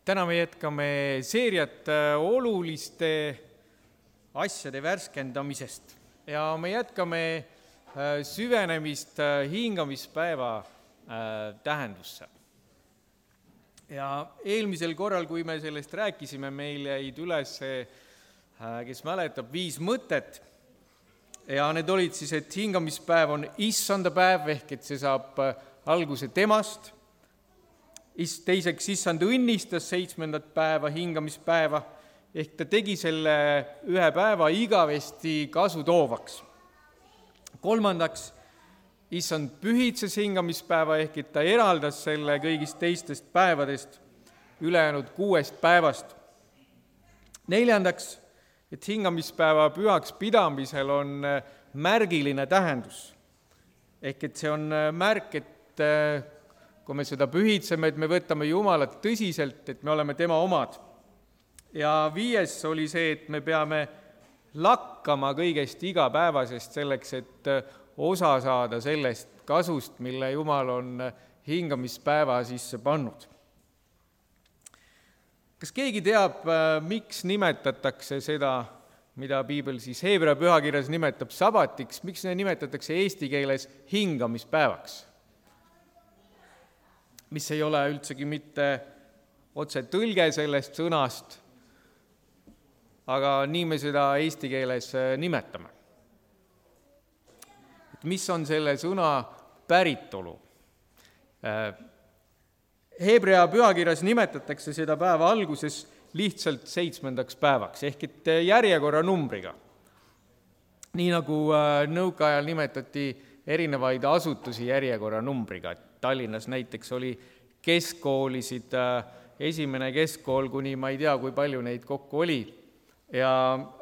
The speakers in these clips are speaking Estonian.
Täna me jätkame seeriat oluliste asjade värskendamisest ja me jätkame süvenemist hingamispäeva tähendusse. Ja eelmisel korral, kui me sellest rääkisime, meil jäid üles, kes mäletab, 5 mõtet ja need olid siis, et hingamispäev on issanda päev ehk et see saab alguse temast. Teiseks, issand õnnistas 7. päeva, hingamispäeva, ehk ta tegi selle ühe päeva igavesti kasutoovaks. 3. issand pühitses hingamispäeva ehk et ta eraldas selle kõigist teistest päevadest ülejäänud 6 päevast. 4. et hingamispäeva pühaks pidamisel on märgiline tähendus. Ehk et see on märk, et kui me seda pühitseme, et me võtame Jumalat tõsiselt, et me oleme tema omad. Ja 5. oli see, et me peame lakkama kõigest igapäevasest selleks, et osa saada sellest kasust, mille Jumal on hingamispäeva sisse pannud. Kas keegi teab, miks nimetatakse seda, mida piibel siis Heebrea pühakirjas nimetab sabatiks, miks nimetatakse eesti keeles hingamispäevaks? Mis ei ole üldsegi mitte otse tõlge sellest sõnast, aga nii me seda eesti keeles nimetame. Et mis on selle sõna päritolu? Heebrea pühakirjas nimetatakse seda päeva alguses lihtsalt 7. päevaks, ehk et järjekorra numbriga. Nii nagu nõukaajal nimetati erinevaid asutusi järjekorra numbriga. Tallinnas näiteks oli keskkoolisid, esimene keskkool kuni ma ei tea, kui palju neid kokku oli. Ja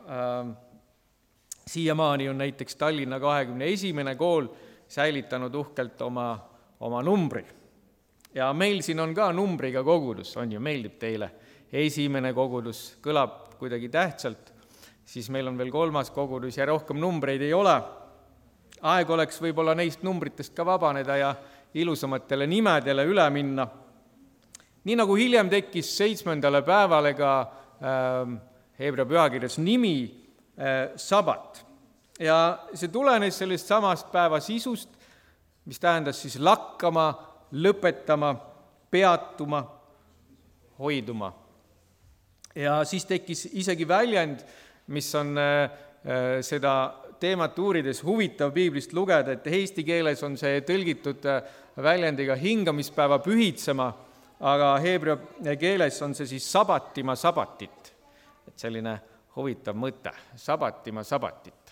siiamaani on näiteks Tallinna 21. kool säilitanud uhkelt oma numbri. Ja meil siin on ka numbriga kogudus, on ju, meeldib teile. Esimene kogudus kõlab kuidagi tähtsalt, siis meil on veel 3. kogudus ja rohkem numbreid ei ole. Aeg oleks võib-olla neist numbritest ka vabaneda ja ilusamatele nimedele üle minna. Nii nagu hiljem tekkis 7. päevale ka Heebrea pühakirjas nimi sabat. Ja see tulenes sellest samast päeva sisust, mis tähendas siis lakkama, lõpetama, peatuma, hoiduma. Ja siis tekkis isegi väljend, mis on seda teemat uurides huvitav piiblist lugeda, et eesti keeles on see tõlgitud väljendiga hingamispäeva pühitsema, aga heebrea keeles on see siis sabatima sabatit. Et selline huvitav mõte, sabatima sabatit.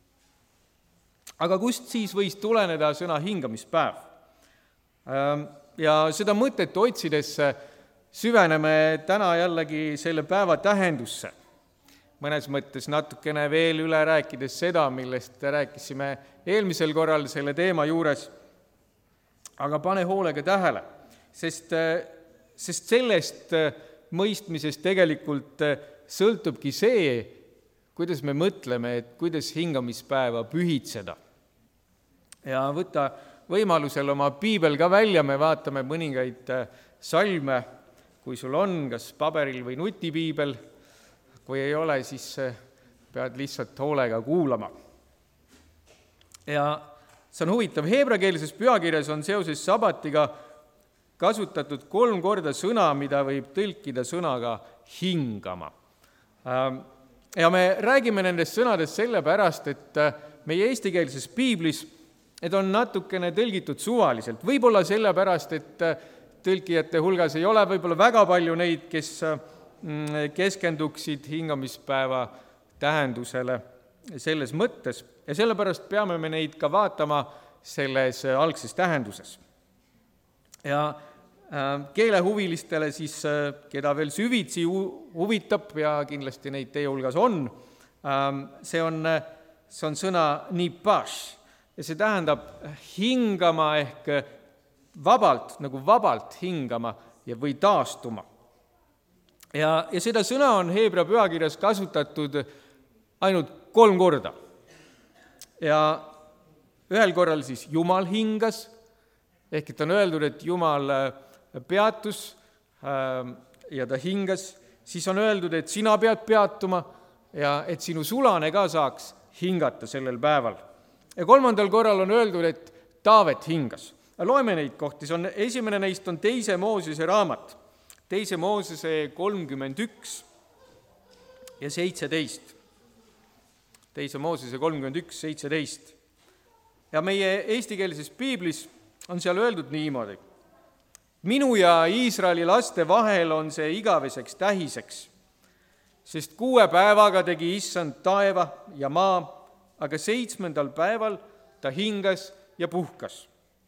Aga kust siis võis tuleneda sõna hingamispäev? Ja seda mõtet otsides süveneme täna jällegi selle päeva tähendusse. Mõnes mõttes natukene veel üle rääkides seda, millest rääkisime eelmisel korral selle teema juures. Aga pane hoolega tähele, sest sellest mõistmisest tegelikult sõltubki see, kuidas me mõtleme, et kuidas hingamispäeva pühitseda. Ja võtta võimalusel oma piibel ka välja, me vaatame mõningaid salme, kui sul on kas paberil või nutipiibel. Kui ei ole, siis pead lihtsalt hoolega kuulama. Ja see on huvitav, heebreakeelses pühakirjas on seoses sabatiga kasutatud 3 korda sõna, mida võib tõlkida sõnaga hingama. Ja me räägime nendest sõnadest sellepärast, et meie eestikeelses piiblis need on natukene tõlgitud suvaliselt. Võib-olla sellepärast, et tõlkijate hulgas ei ole võib-olla väga palju neid, kes keskenduksid hingamispäeva tähendusele selles mõttes ja sellepärast peame me neid ka vaatama selles algses tähenduses. Ja keelehuvilistele siis, keda veel süvitsi huvitab ja kindlasti neid teie hulgas on, see on sõna nipaš ja see tähendab hingama ehk vabalt, nagu vabalt hingama või taastuma. Ja seda sõna on Heebrea pühakirjas kasutatud ainult 3 korda. Ja ühel korral siis Jumal hingas, ehk et on öeldud, et Jumal peatus ja ta hingas, siis on öeldud, et sina pead peatuma ja et sinu sulane ka saaks hingata sellel päeval. Ja 3. korral on öeldud, et Taavet hingas. Loeme neid kohti, esimene neist on 2. Moosese raamat, 2. Moosese 31 ja 17. 2. Moosese 31, 17. Ja meie eestikeelses piiblis on seal öeldud niimoodi. Minu ja Iisraeli laste vahel on see igaveseks tähiseks, sest 6 päevaga tegi issand taeva ja maa, aga 7. päeval ta hingas ja puhkas.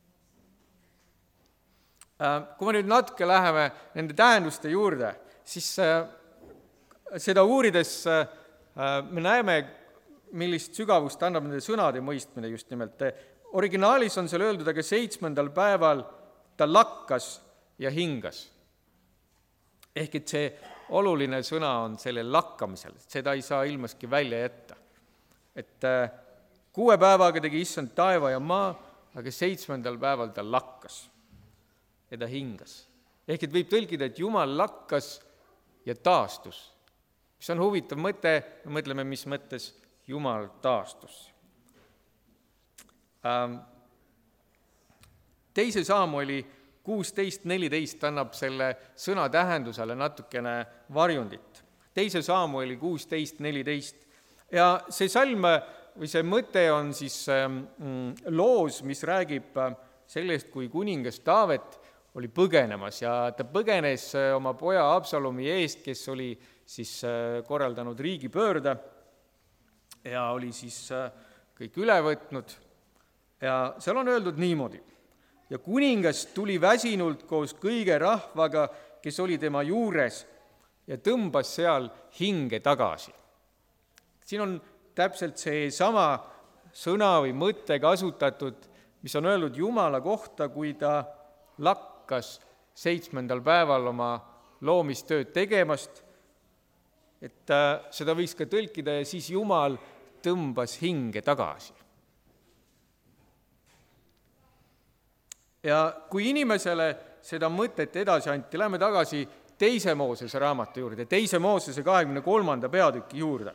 Kui me nüüd natuke läheme nende tähenduste juurde, siis seda uurides me näeme, millist sügavust annab nende sõnade mõistmine just nimelt. Originaalis on seal öeldud, aga 7. päeval ta lakkas ja hingas. Ehk et see oluline sõna on selle lakkamisel, seda ei saa ilmaski välja jätta. Et 6 päevaga tegi issand taeva ja maa, aga 7. päeval ta lakkas ja ta hingas. Ehk et võib tõlkida, et Jumal lakkas ja taastus. Mis on huvitav mõte, me mõtleme, mis mõttes Jumal taastus. 2. Saamueli 16.14 annab selle sõna tähendusele natukene varjundit. 2. Saamueli 16.14. Ja see salm või see mõte on siis loos, mis räägib sellest, kui kuningas Taavet oli põgenemas ja ta põgenes oma poja Absalomi eest, kes oli siis korraldanud riigipöörde ja oli siis kõik üle võtnud. Ja seal on öeldud niimoodi. Ja kuningas tuli väsinult koos kõige rahvaga, kes oli tema juures ja tõmbas seal hinge tagasi. Siin on täpselt see sama sõna või mõte kasutatud, mis on öeldud Jumala kohta, kui ta lakkas 7. päeval oma loomistööd tegemast, et seda võiks ka tõlkida ja siis Jumal tõmbas hinge tagasi. Ja kui inimesele seda mõtet edasi anti, läheme tagasi 2. Moosese raamatu juurde, 2. Moosese 23. peatüki juurde.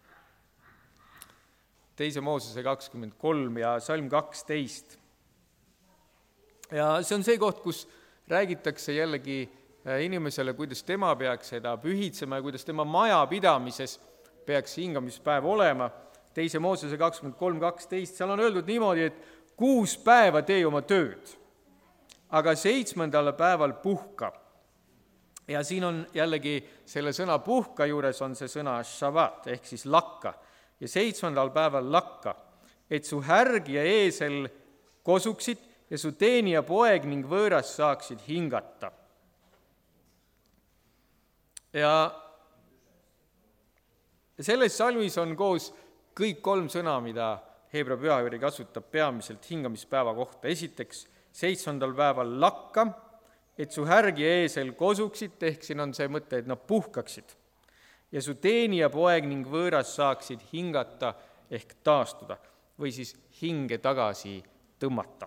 2. Moosese 23 ja salm 12. Ja see on see koht, kus räägitakse jällegi inimesele, kuidas tema peaks seda pühitsema ja kuidas tema majapidamises peaks hingamispäev olema. 2. Moosese 23.12, seal on öeldud niimoodi, et 6 päeva tee oma tööd, aga 7. päeval puhka. Ja siin on jällegi selle sõna puhka juures on see sõna shavat ehk siis lakka. Ja 7. päeval lakka, et su härg ja eesel kosuksid ja su teenija poeg ning võõras saaksid hingata. Ja selles salmis on koos kõik 3 sõna, mida Heebra pühakiri kasutab peamiselt hingamispäeva kohta. Esiteks, 7. päeval lakka, et su härg ja eesel kosuksid, ehk siin on see mõte, et nad puhkaksid. Ja su teenija poeg ning võõras saaksid hingata ehk taastuda või siis hinge tagasi tõmmata.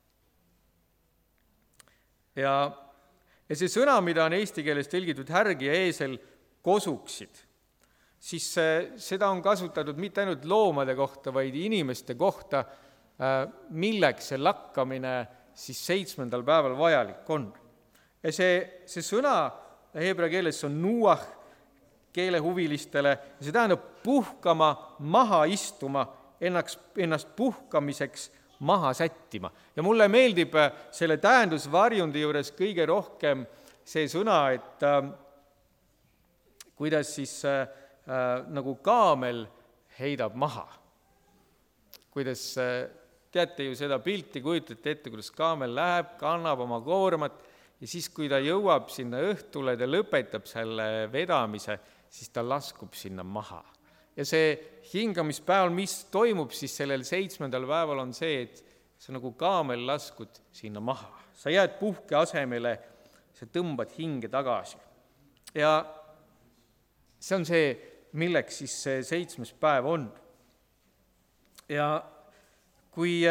Ja see sõna, mida on eesti keeles tõlgitud härg ja eesel kosuksid, siis seda on kasutatud mitte ainult loomade kohta, vaid inimeste kohta, milleks see lakkamine siis 7. päeval vajalik on. Ja see sõna heebra keeles on nuah keelehuvilistele ja see tähendab puhkama, maha istuma, ennast puhkamiseks maha sättima. Ja mulle meeldib selle tähendusvarjundi juures kõige rohkem see sõna, et kuidas siis nagu kaamel heidab maha. Kuidas teate ju seda pilti, kujutate ette, kuidas kaamel läheb, kannab oma koormat ja siis, kui ta jõuab sinna õhtule, ta lõpetab selle vedamise, siis ta laskub sinna maha. Ja see hingamispäeval, mis toimub siis sellel 7. päeval, on see, et sa nagu kaamel laskud sinna maha. Sa jääd puhke asemele, sa tõmbad hinge tagasi. Ja see on see, milleks siis see 7. päev on. Ja kui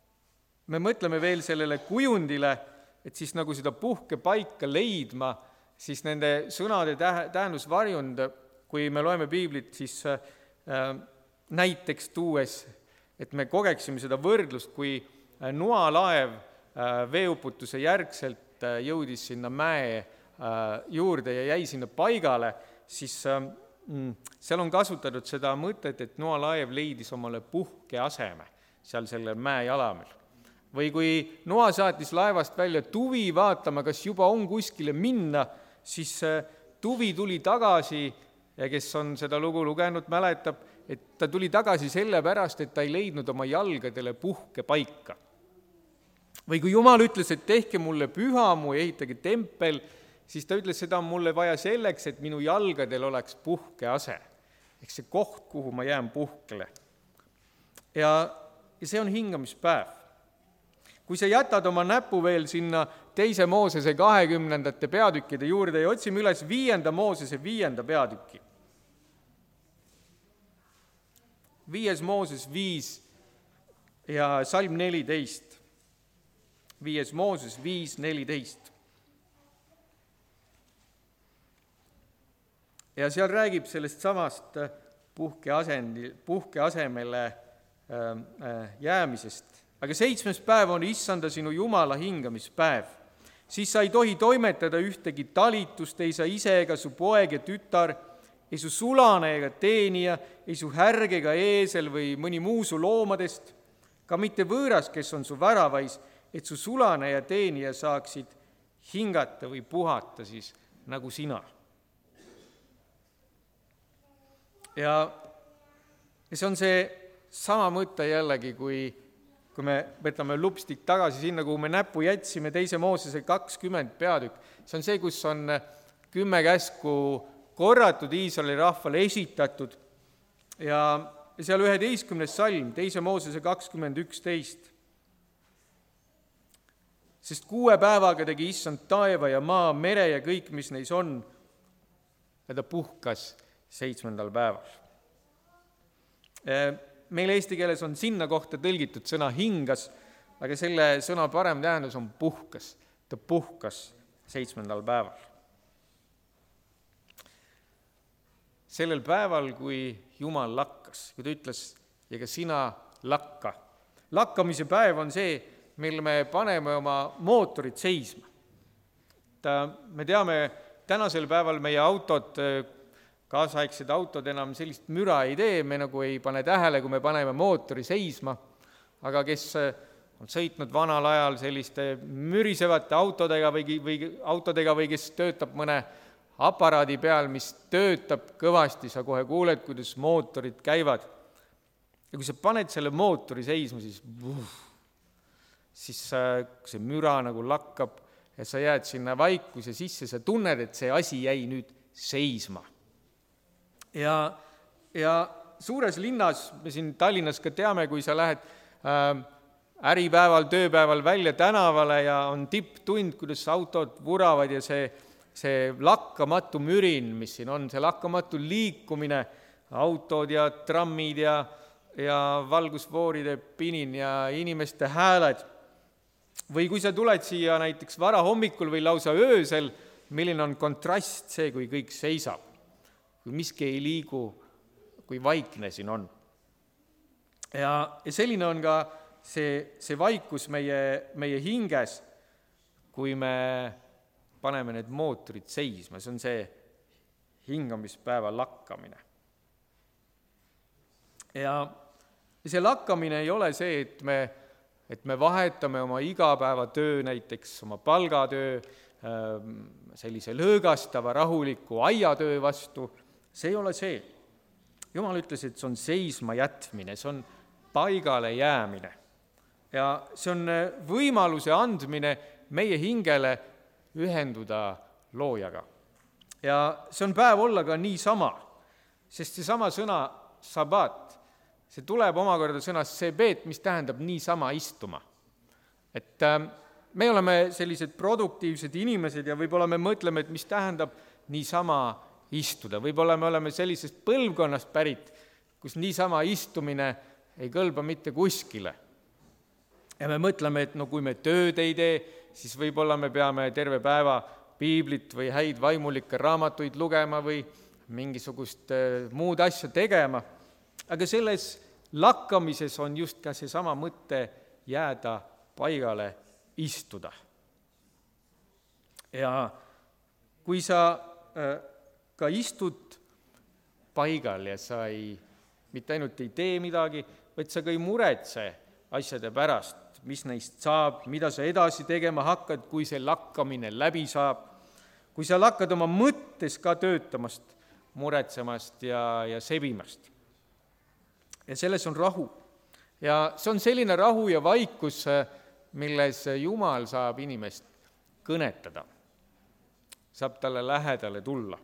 me mõtleme veel sellele kujundile, et siis nagu seda puhkepaika leidma, siis nende sõnade tähendusvarjund, kui me loeme piiblit, siis näiteks tuues, et me kogeksime seda võrdlust, kui Noa laev veeuputuse järgselt jõudis sinna mäe juurde ja jäi sinna paigale, siis seal on kasutatud seda mõtet, et Noa laev leidis omale puhkeaseme seal selle mäe jalamil. Või kui Noa saatis laevast välja tuvi vaatama, kas juba on kuskile minna, siis tuvi tuli tagasi ja kes on seda lugu lugenud, mäletab, et ta tuli tagasi sellepärast, et ta ei leidnud oma jalgadele puhkepaika. Või kui Jumal ütles, et tehke mulle pühamu ja ehitage tempel, siis ta ütles, seda on mulle vaja selleks, et minu jalgadel oleks puhkease. Ehk see koht, kuhu ma jään puhkele. Ja see on hingamispäev. Kui sa jätad oma näpu veel sinna 2. Moosese 20. peatükkide juurde ja otsime üles 5. Moosese 5. peatüki. 5. Mooses 5 ja salm 14. 5. Mooses 5:14. Ja seal räägib sellest samast puhkeasemele jäämisest. Aga 7. päev on Issanda sinu Jumala hingamispäev. Siis sa ei tohi toimetada ühtegi talitust, ei sa ise ega su poeg ja tütar, ei su sulane ega teenija, ei su härg ega eesel või mõni muu su loomadest, ka mitte võõras, kes on su väravais, et su sulane ja teenija saaksid hingata või puhata siis nagu sina. Ja see on see sama mõte jällegi, kui me võtame lupstik tagasi sinna, kuhu me näpu jätsime, 2. Moosese 20 peatükk. See on see, kus on 10 käsku korratud Iisraeli rahvale esitatud ja seal 11. salm, 2. Moosese 20:11. Sest 6 päevaga tegi Issand taeva ja maa, mere ja kõik, mis neis on, ja ta puhkas 7. päeval. Meil eesti keeles on sinna kohta tõlgitud sõna hingas, aga selle sõna parem tähendus on puhkas. Ta puhkas 7. päeval. Sellel päeval, kui Jumal lakkas, kui ta ütles, ja ka sina lakka. Lakkamise päev on see, mil me paneme oma mootorid seisma. Me teame, tänasel päeval meie autod, kaasaegsed autod enam sellist müra ei tee, me nagu ei pane tähele, kui me paneme mootori seisma, aga kes on sõitnud vanal ajal selliste mürisevate autodega või kes töötab mõne aparaadi peal, mis töötab kõvasti, sa kohe kuuled, kuidas mootorid käivad. Ja kui sa paned selle mootori seisma, siis see müra nagu lakkab ja sa jääd sinna vaikuse sisse, sa tunned, et see asi jäi nüüd seisma. Ja suures linnas, me siin Tallinnas ka teame, kui sa lähed äripäeval, tööpäeval välja tänavale ja on tipptund, kuidas autod vuravad ja see lakkamatu mürin, mis siin on, see lakkamatu liikumine, autod ja trammid ja valgusfooride pinin ja inimeste hääled. Või kui sa tuled siia näiteks varahommikul või lausa öösel, milline on kontrast see, kui kõik seisab, kui miski ei liigu, kui vaikne siin on. Ja selline on ka see vaikus meie hinges, kui me paneme need mootorid seisma, see on see hingamispäeva lakkamine. Ja see lakkamine ei ole see, et me vahetame oma igapäevatöö, näiteks oma palgatöö, sellise lõõgastava, rahuliku aiatöö vastu, see ei ole see. Jumal ütles, et see on seisma jätmine, see on paigale jäämine. Ja see on võimaluse andmine meie hingele ühenduda loojaga. Ja see on päev olla ka niisama, sest seesama sõna sabat, see tuleb omakorda sõnast sebet, mis tähendab niisama istuma. Et me oleme sellised produktiivsed inimesed ja võib-olla me mõtleme, et mis tähendab niisama istuda. Võib-olla me oleme sellisest põlvkonnast pärit, kus niisama istumine ei kõlba mitte kuskile. Ja me mõtleme, et no kui me tööd ei tee, siis võib-olla me peame terve päeva piiblit või häid vaimulikke raamatuid lugema või mingisugust muud asja tegema, aga selles lakkamises on just ka seesama mõte jääda paigale, istuda. Ja kui sa ka istud paigal ja sa mitte ainult ei tee midagi, vaid sa ka ei muretse asjade pärast, mis neist saab, mida sa edasi tegema hakkad, kui see lakkamine läbi saab, kui sa hakkad oma mõttes ka töötamast, muretsemast ja sebimast. Ja selles on rahu. Ja see on selline rahu ja vaikus, milles Jumal saab inimest kõnetada, saab talle lähedale tulla.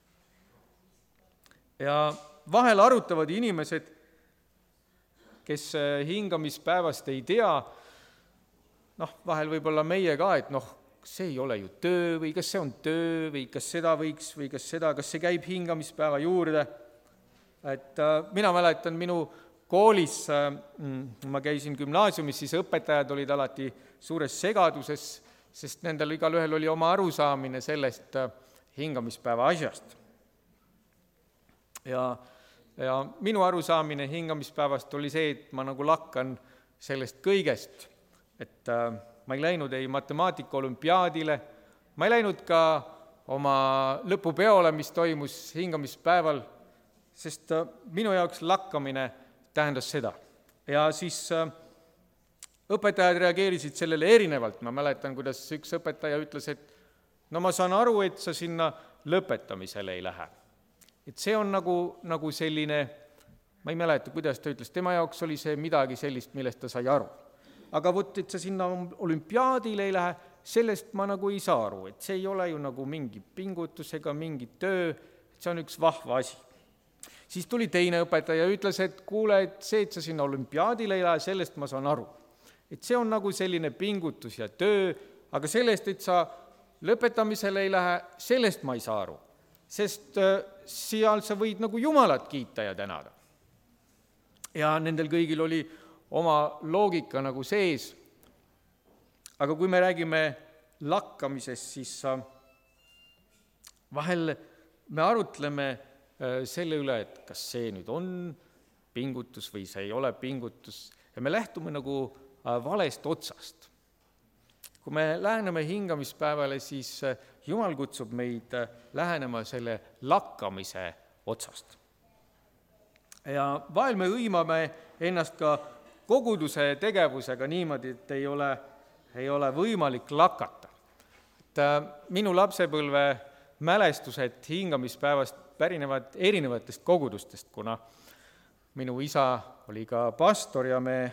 Ja vahel arutavad inimesed, kes hingamispäevast ei tea, vahel võib-olla meie ka, et see ei ole ju töö või kas see on töö või kas seda võiks või kas see käib hingamispäeva juurde. Et mina mäletan minu koolis, ma käisin gümnaasiumis, siis õpetajad olid alati suures segaduses, sest nendel igalühel oli oma arusaamine sellest hingamispäeva asjast. Ja minu arusaamine hingamispäevast oli see, et ma nagu lakkan sellest kõigest, et ma ei läinud ei matemaatika olümpiaadile, ma ei läinud ka oma lõpupeole, mis toimus hingamispäeval, sest minu jaoks lakkamine tähendas seda. Ja siis õpetajad reageerisid sellele erinevalt. Ma mäletan, kuidas üks õpetaja ütles, et ma saan aru, et sa sinna lõpetamisele ei lähe. Et see on nagu selline, ma ei mäleta, kuidas ta ütles, tema jaoks oli see midagi sellist, millest ta sai aru. Aga et sa sinna olümpiaadile ei lähe, sellest ma nagu ei saa aru, et see ei ole ju nagu mingi pingutus ega mingi töö, et see on üks vahva asi. Siis tuli teine õpetaja ja ütles, et kuule, et see, et sa sinna olümpiaadile ei lähe, sellest ma saan aru. Et see on nagu selline pingutus ja töö, aga sellest, et sa lõpetamisele ei lähe, sellest ma ei saa aru. Sest seal sa võid nagu Jumalat kiita ja tänada. Ja nendel kõigil oli oma loogika nagu sees. Aga kui me räägime lakkamisest, siis vahel me arutleme selle üle, et kas see nüüd on pingutus või see ei ole pingutus. Ja me lähtume nagu valest otsast. Kui me läheneme hingamispäevale, siis Jumal kutsub meid lähenema selle lakkamise otsast. Ja vahel me hõimame ennast ka koguduse tegevusega niimoodi, et ei ole võimalik lakata. Et minu lapsepõlve mälestused hingamispäevast pärinevad erinevatest kogudustest, kuna minu isa oli ka pastor ja me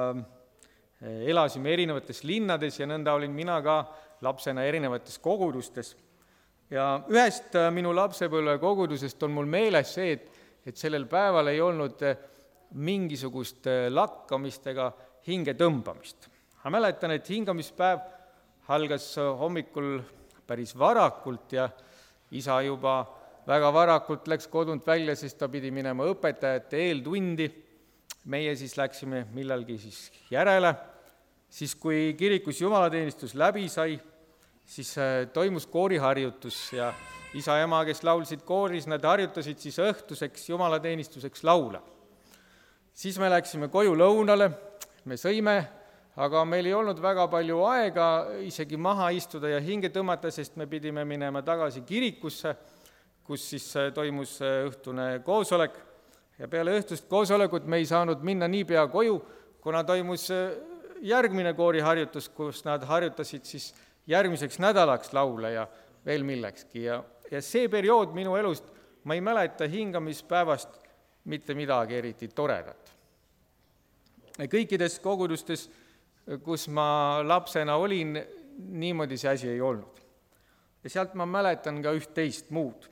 elasime erinevates linnades ja nõnda olin mina ka lapsena erinevates kogudustes. Ja ühest minu lapsepõlve kogudusest on mul meeles see, et sellel päeval ei olnud mingisugust lakkamist ega hinge tõmbamist. Ma mäletan, et hingamispäev algas hommikul päris varakult ja isa juba väga varakult läks kodunt välja, sest ta pidi minema õpetajate eeltundi. Meie siis läksime millalgi siis järele. Siis kui kirikus jumalateenistus läbi sai, siis toimus kooriharjutus ja isa ja ema, kes laulsid kooris, nad harjutasid siis õhtuseks jumalateenistuseks laule. Siis me läksime koju lõunale, me sõime, aga meil ei olnud väga palju aega isegi maha istuda ja hinge tõmmata, sest me pidime minema tagasi kirikusse, kus siis toimus õhtune koosolek. Ja peale õhtust koosolekut me ei saanud minna niipea koju, kuna toimus järgmine kooriharjutus, kus nad harjutasid siis järgmiseks nädalaks laule ja veel millekski. Ja see periood minu elust, ma ei mäleta hingamispäevast mitte midagi eriti toredat. Kõikides kogudustes, kus ma lapsena olin, niimoodi see asi ei olnud. Ja sealt ma mäletan ka üht-teist muud.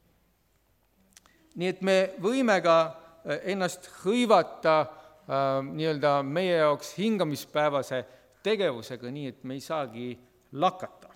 Nii et me võime ka ennast hõivata nii-öelda meie jaoks hingamispäevase tegevusega, nii et me ei saagi lakata.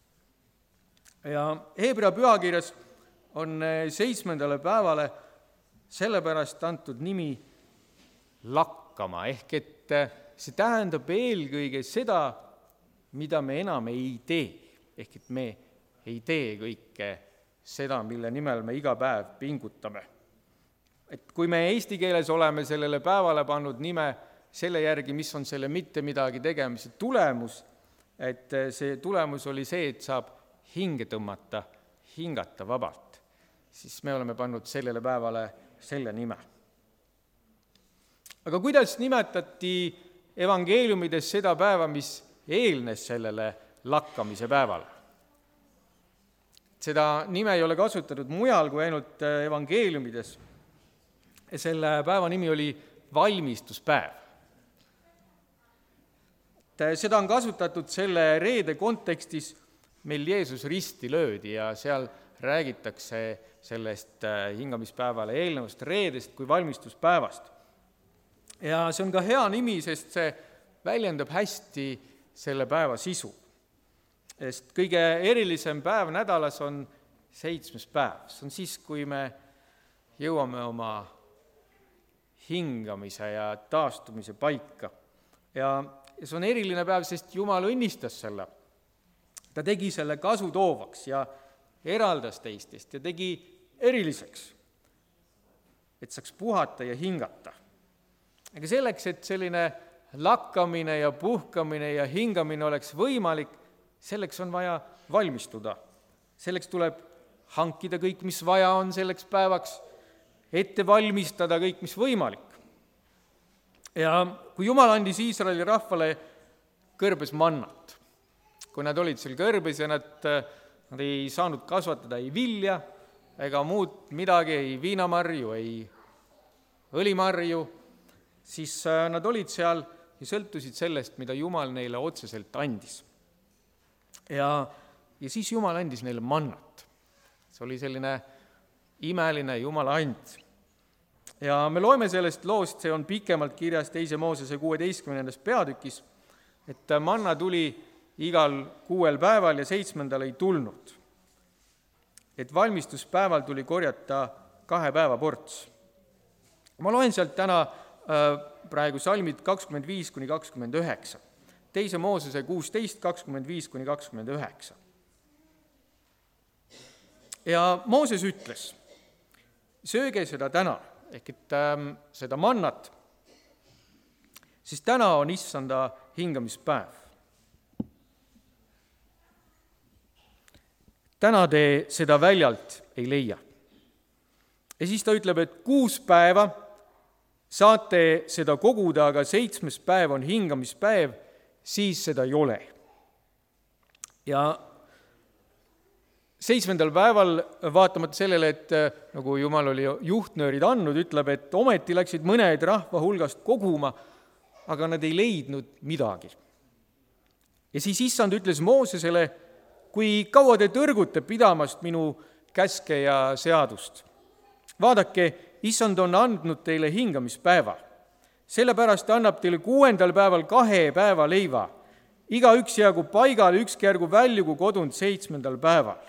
Ja Hebra pühakirjas on 7. päevale sellepärast antud nimi lakkama, ehk et see tähendab eelkõige seda, mida me enam ei tee, ehk et me ei tee kõike seda, mille nimel me iga päev pingutame. Et kui me eesti keeles oleme sellele päevale pannud nime selle järgi, mis on selle mitte midagi tegemise tulemus, et see tulemus oli see, et saab hinge tõmmata, hingata vabalt, siis me oleme pannud sellele päevale selle nime. Aga kuidas nimetati evangeeliumides seda päeva, mis eelnes sellele lakkamise päevale? Seda nime ei ole kasutatud mujal kui ainult evangeeliumides. Selle päeva nimi oli valmistuspäev. Seda on kasutatud selle reede kontekstis, mil Jeesus risti löödi ja seal räägitakse sellest hingamispäevale eelnevast reedest kui valmistuspäevast. Ja see on ka hea nimi, sest see väljendab hästi selle päeva sisu. Sest kõige erilisem päev nädalas on 7. päev. See on siis, kui me jõuame oma hingamise ja taastumise paika. Ja see on eriline päev, sest Jumal õnnistas selle. Ta tegi selle kasutoovaks ja eraldas teistest ja tegi eriliseks, et saaks puhata ja hingata. Aga selleks, et selline lakkamine ja puhkamine ja hingamine oleks võimalik, selleks on vaja valmistuda. Selleks tuleb hankida kõik, mis vaja on selleks päevaks, ette valmistada kõik, mis võimalik. Ja kui Jumal andis Iisraeli rahvale kõrbes mannat, kui nad olid seal kõrbes ja nad ei saanud kasvatada ei vilja ega muud midagi, ei viinamarju, ei õlimarju, siis nad olid seal ja sõltusid sellest, mida Jumal neile otseselt andis. Ja siis Jumal andis neile mannat. See oli selline imeline Jumala and. Ja me loeme sellest loost, see on pikemalt kirjas 2. Moosese 16. peatükis, et manna tuli igal 6 päeval ja 7. ei tulnud. Et valmistuspäeval tuli korjata 2 päeva ports. Ma loen sealt täna praegu salmid 25-29. 2. Moosese 16, 25-29. Ja Mooses ütles, sööge seda täna, ehk et seda mannat, siis täna on issanda hingamispäev. Täna te seda väljalt ei leia. Ja siis ta ütleb, et 6 päeva saate seda koguda, aga 7. päev on hingamispäev, siis seda ei ole. Ja 7. päeval, vaatamata sellele, et nagu Jumal oli juhtnöörid andnud, ütleb, et ometi läksid mõned rahva hulgast koguma, aga nad ei leidnud midagi. Ja siis issand ütles Moosesele, kui kaua te tõrgute pidamast minu käske ja seadust? Vaadake, issand on andnud teile hingamispäeva. Sellepärast annab teile 6. päeval 2 päeva leiva. Iga üks jäägu paigale, ükski järgu väljugu kodunt 7. päeval.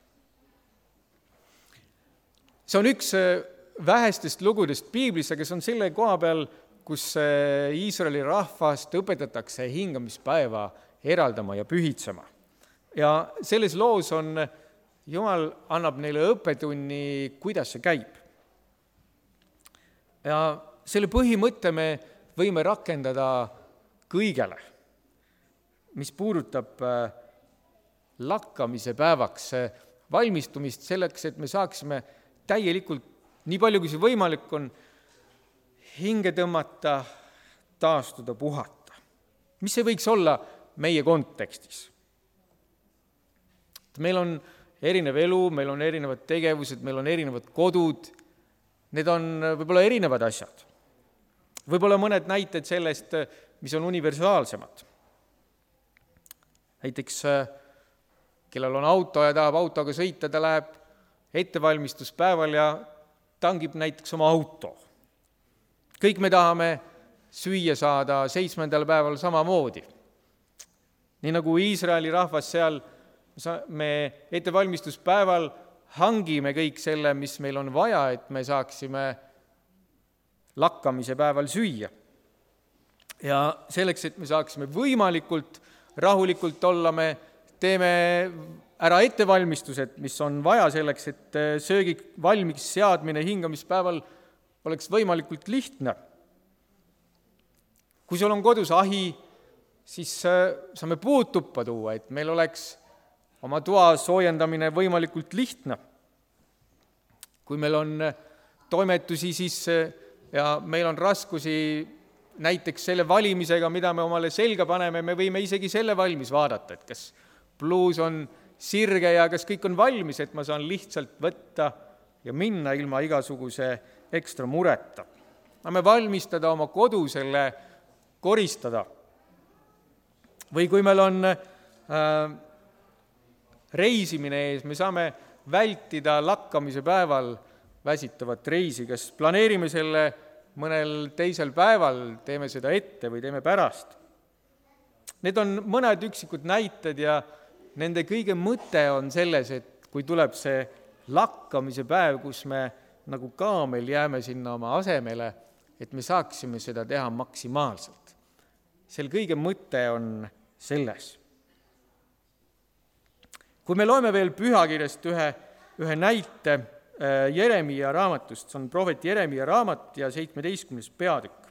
See on üks vähestest lugudest piiblis, aga see on selle koha peal, kus Iisraeli rahvast õpetatakse hingamispäeva eraldama ja pühitsema. Ja selles loos on, Jumal annab neile õppetunni, kuidas see käib. Ja selle põhimõtte me võime rakendada kõigele, mis puudutab lakkamise päevaks valmistumist selleks, et me saaksime täielikult, nii palju kui see võimalik on, hinge tõmmata, taastuda, puhata. Mis see võiks olla meie kontekstis? Meil on erinev elu, meil on erinevad tegevused, meil on erinevad kodud, need on võib-olla erinevad asjad. Võib-olla mõned näited sellest, mis on universaalsemad. Näiteks, kellel on auto ja tahab autoga sõita, ta läheb ettevalmistuspäeval ja tangib näiteks oma auto. Kõik me tahame süüa saada 7. päeval samamoodi. Nii nagu Iisraeli rahvas seal, me ettevalmistuspäeval hangime kõik selle, mis meil on vaja, et me saaksime lakkamise päeval süüa. Ja selleks, et me saaksime võimalikult rahulikult olla, me teeme ära ettevalmistused, mis on vaja selleks, et söögi valmiks seadmine hingamispäeval oleks võimalikult lihtne. Kui sul on kodus ahi, siis saame puud tuppa tuua, et meil oleks oma toa soojendamine võimalikult lihtne. Kui meil on toimetusi, siis ja meil on raskusi näiteks selle valimisega, mida me omale selga paneme, me võime isegi selle valmis vaadata, et kas pluus on sirge ja kas kõik on valmis, et ma saan lihtsalt võtta ja minna ilma igasuguse ekstra mureta. Me valmistada oma kodu selle koristada. Või kui meil on reisimine ees, me saame vältida lakkamise päeval väsitavat reisi, kas planeerime selle mõnel teisel päeval, teeme seda ette või teeme pärast. Need on mõned üksikud näited ja nende kõige mõte on selles, et kui tuleb see lakkamise päev, kus me nagu kaamel jääme sinna oma asemele, et me saaksime seda teha maksimaalselt. Sel kõige mõte on selles. Kui me loeme veel pühakirjast ühe näite Jeremia raamatust, see on prohvet Jeremia raamat ja 17. peatükk.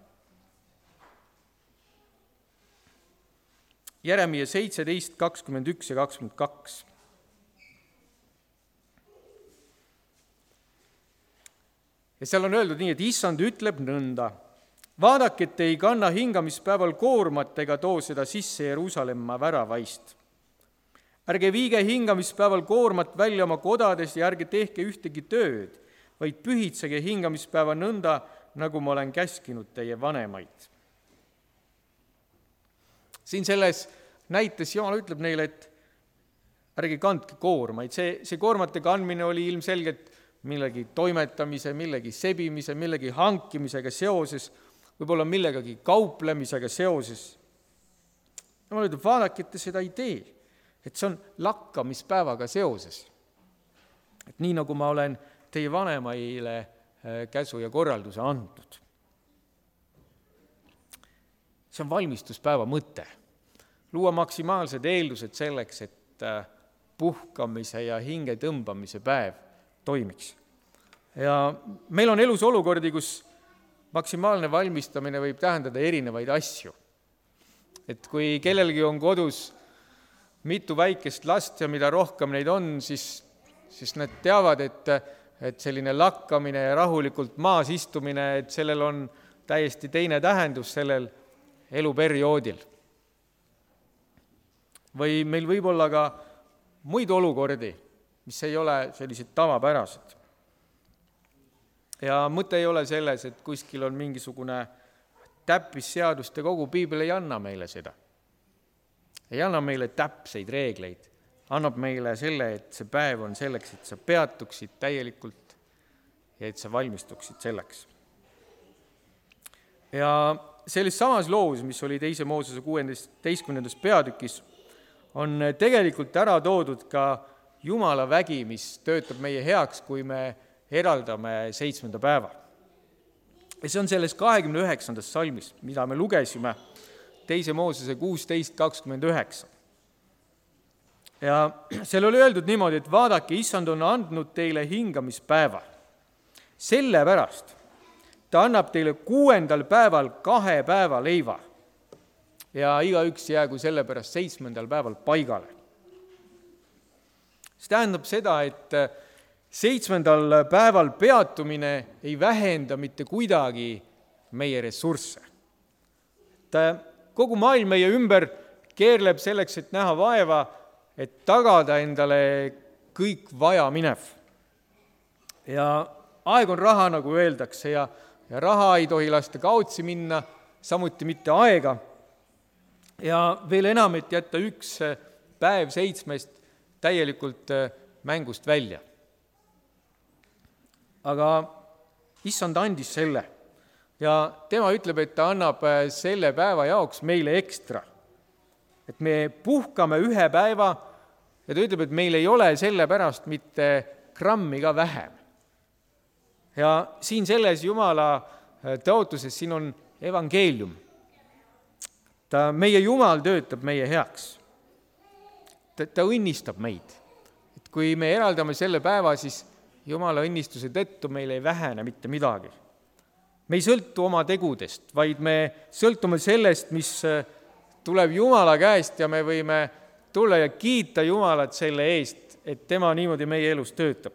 Jeremia 17, 21 ja 22. Ja seal on öeldud nii, et issand ütleb nõnda. Vaadake, et ei kanna hingamispäeval koormat ega too seda sisse Jeruusalemma väravaist. Ärge viige hingamispäeval koormat välja oma kodades ja ärge tehke ühtegi tööd, vaid pühitsege hingamispäeva nõnda, nagu ma olen käskinud teie vanemaid. Siin selles näites Jumal ütleb neile, et ärge kandke koormaid. See koormate kandmine oli ilmselgelt millegi toimetamise, millegi sebimise, millegi hankimisega seoses, võib-olla millegagi kauplemisega seoses. Jumal ütleb, vaadake, et te seda ei tee. Et see on lakkamispäevaga seoses. Et nii nagu ma olen teie vanemaile käsu ja korralduse andnud. See on valmistuspäeva mõte. Luua maksimaalsed eeldused selleks, et puhkamise ja hinge tõmbamise päev toimiks. Ja meil on elus olukordi, kus maksimaalne valmistamine võib tähendada erinevaid asju. Et kui kellelgi on kodus mitu väikest last ja mida rohkem neid on, siis nad teavad, et selline lakkamine ja rahulikult maas istumine, et sellel on täiesti teine tähendus sellel eluperioodil. Või meil võib olla ka muid olukordi, mis ei ole sellised tavapärased. Ja mõte ei ole selles, et kuskil on mingisugune täppisseaduste kogu, piibel ei anna meile seda. Ei anna meile täpseid reegleid, annab meile selle, et see päev on selleks, et sa peatuksid täielikult ja et sa valmistuksid selleks. Ja selles samas loos, mis oli 2. Moosese 16. peatükis, on tegelikult ära toodud ka Jumala vägi, mis töötab meie heaks, kui me eraldame 7. päeva. Ja see on selles 29. salmis, mida me lugesime, 2. Moosese 16:29. Ja seal oli öeldud niimoodi, et vaadake, issand on andnud teile hingamispäeva. Sellepärast ta annab teile 6. päeval 2 päeva leiva ja igaüks jäägu sellepärast 7. päeval paigale. See tähendab seda, et 7. päeval peatumine ei vähenda mitte kuidagi meie ressursse. Kogu maailm meie ümber keerleb selleks, et näha vaeva, et tagada endale kõik vaja minev. Ja aeg on raha, nagu öeldakse, ja raha ei tohi lasta kaotsi minna, samuti mitte aega. Ja veel enam, et jätta üks päev 7 täielikult mängust välja. Aga issand andis selle. Ja tema ütleb, et ta annab selle päeva jaoks meile ekstra. Et me puhkame 1 päeva ja ta ütleb, et meil ei ole selle pärast mitte grammi ka vähem. Ja siin selles Jumala tõotuses, siin on evangeelium. Meie Jumal töötab meie heaks. Ta õnnistab meid. et kui me eraldame selle päeva, siis Jumala õnnistuse tõttu meil ei vähene mitte midagi. Me ei sõltu oma tegudest, vaid me sõltume sellest, mis tuleb Jumala käest ja me võime tulla ja kiita Jumalat selle eest, et tema niimoodi meie elus töötab.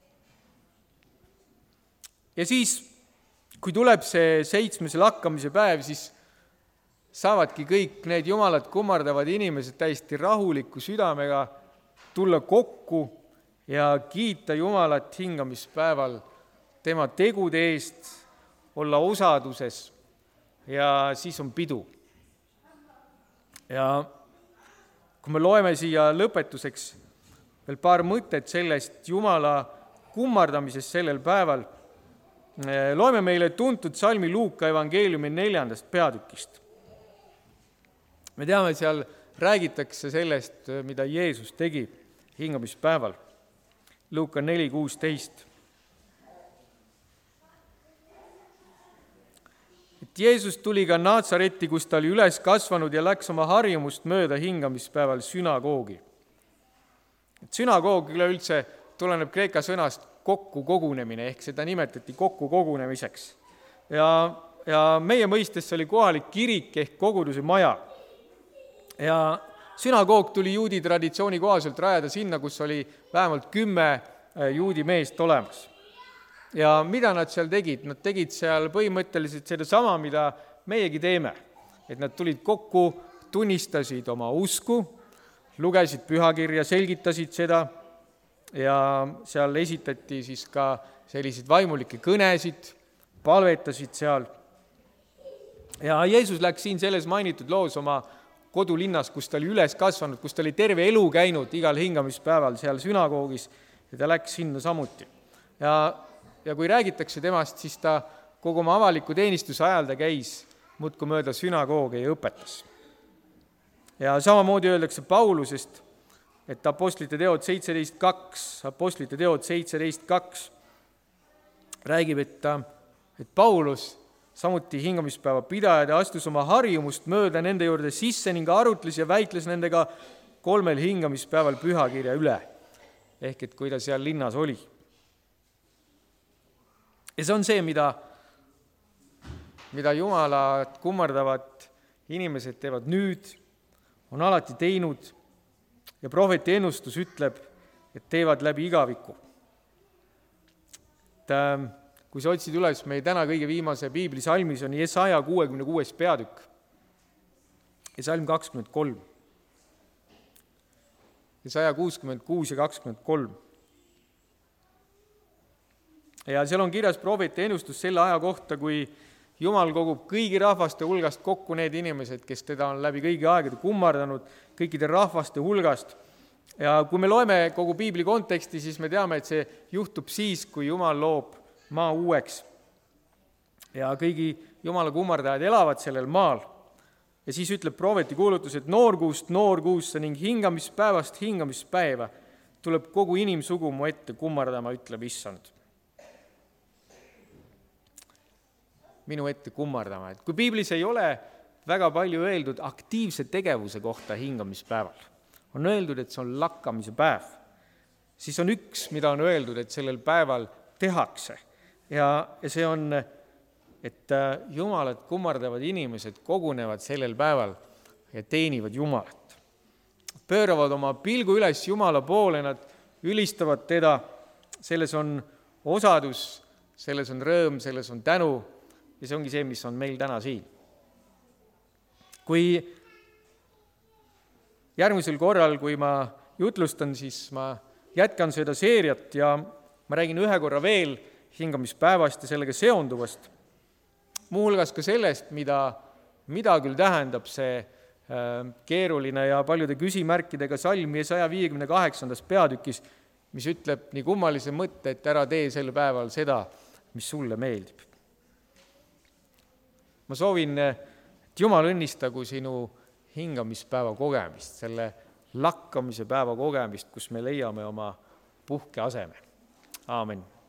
Ja siis, kui tuleb see 7. lakkamise päev, siis saavadki kõik need Jumalat kummardavad inimesed täiesti rahuliku südamega tulla kokku ja kiita Jumalat hingamispäeval tema tegude eest, olla osaduses ja siis on pidu. Ja kui me loeme siia lõpetuseks veel paar mõtet sellest Jumala kummardamisest sellel päeval, loeme meile tuntud salmi Luuka evangeeliumi 4. peatükist. Me teame, seal räägitakse sellest, mida Jeesus tegi hingamispäeval. Luuka 4:16. Et Jeesus tuli ka Naatsaretti, kus ta oli üles kasvanud ja läks oma harjumust mööda hingamispäeval sünagoogi. Sünagoog üleüldse tuleneb kreeka sõnast kokku kogunemine, ehk seda nimetati kokku kogunemiseks. Ja meie mõistes oli kohalik kirik ehk koguduse maja. Ja sünagoog tuli juudi traditsiooni kohaselt rajada sinna, kus oli vähemalt 10 juudi meest olemas. Ja mida nad seal tegid? Nad tegid seal põhimõtteliselt seda sama, mida meiegi teeme. Et nad tulid kokku, tunnistasid oma usku, lugesid pühakirja, selgitasid seda ja seal esitati siis ka selliseid vaimulikke kõnesid, palvetasid seal. Ja Jeesus läks siin selles mainitud loos oma kodulinnas, kus ta oli üles kasvanud, kus ta oli terve elu käinud igal hingamispäeval seal sünagoogis ja ta läks sinna samuti. Ja kui räägitakse temast, siis ta kogu oma avaliku teenistuse ajal ta käis muudkui mööda sünagoogi ja õpetas. Ja samamoodi öeldakse Paulusest, et Apostlite teod 17.2 räägib, et Paulus samuti hingamispäeva pidaja ja astus oma harjumust mööda nende juurde sisse ning arutles ja väitles nendega 3 hingamispäeval pühakirja üle. Ehk et kui ta seal linnas oli. Ja see on see, mida Jumalat kummardavad inimesed teevad nüüd, on alati teinud ja prohveti ennustus ütleb, et teevad läbi igaviku. Kui sa otsid üles meie täna kõige viimase piiblisalmis, on Jesaja 66. peatükk ja salm 23. Jesaja 66 ja 23. Ja seal on kirjas prohveti ennustus selle aja kohta, kui Jumal kogub kõigi rahvaste hulgast kokku need inimesed, kes teda on läbi kõigi aegade kummardanud, kõikide rahvaste hulgast. Ja kui me loeme kogu piibli konteksti, siis me teame, et see juhtub siis, kui Jumal loob maa uueks. Ja kõigi Jumala kummardajad elavad sellel maal. Ja siis ütleb prohveti kuulutus, et noorkuust noorkuusse ning hingamispäevast hingamispäeva tuleb kogu inimsugu mu ette kummardama, ütleb Issand. Minu ette kummardama. Et kui piiblis ei ole väga palju öeldud aktiivse tegevuse kohta hingamispäeval, on öeldud, et see on lakkamise päev, siis on üks, mida on öeldud, et sellel päeval tehakse. Ja see on, et Jumalat kummardavad inimesed kogunevad sellel päeval ja teenivad Jumalat. Pööravad oma pilgu üles Jumala poole, nad ülistavad teda, selles on osadus, selles on rõõm, selles on tänu ja see ongi see, mis on meil täna siin. Kui järgmisel korral, kui ma jutlustan, siis ma jätkan seda seeriat ja ma räägin ühe korra veel hingamispäevast ja sellega seonduvast. Muuhulgas ka sellest, mida küll tähendab see keeruline ja paljude küsimärkidega salm 158. peatükis, mis ütleb nii kummalise mõtte, et ära tee sel päeval seda, mis sulle meeldib. Ma soovin, et Jumal õnnistagu sinu hingamispäeva kogemist, selle lakkamise päeva kogemist, kus me leiame oma puhkeaseme. Aamen.